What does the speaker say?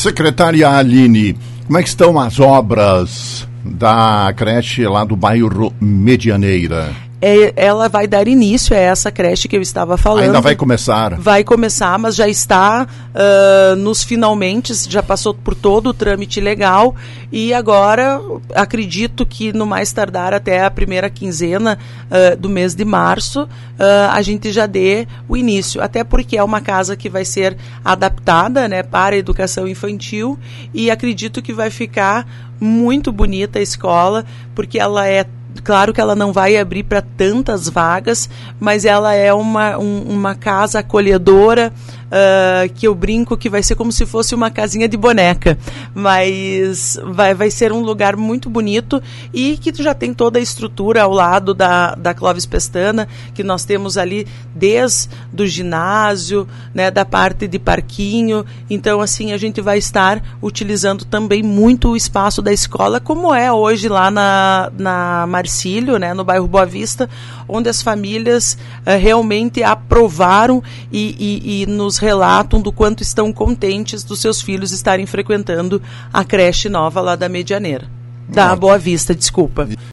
Secretária Aline, como é que estão as obras da creche lá do bairro Medianeira? Ela vai dar início a essa creche que eu estava falando. Ainda vai começar? Vai começar, mas já está nos finalmente, já passou por todo o trâmite legal e agora acredito que no mais tardar até a primeira quinzena do mês de março a gente já dê o início, até porque é uma casa que vai ser adaptada, né, para a educação infantil e acredito que vai ficar muito bonita a escola, porque ela claro que ela não vai abrir para tantas vagas, mas ela é uma casa acolhedora, que eu brinco que vai ser como se fosse uma casinha de boneca, mas vai ser um lugar muito bonito e que já tem toda a estrutura ao lado da Clóvis Pestana, que nós temos ali desde o ginásio, né, da parte de parquinho, então assim a gente vai estar utilizando também muito o espaço da escola, como é hoje lá na Marcílio, né, no bairro Boa Vista, onde as famílias realmente aprovaram e nos relatam do quanto estão contentes dos seus filhos estarem frequentando a creche nova lá da Medianeira. Da Boa Vista, desculpa.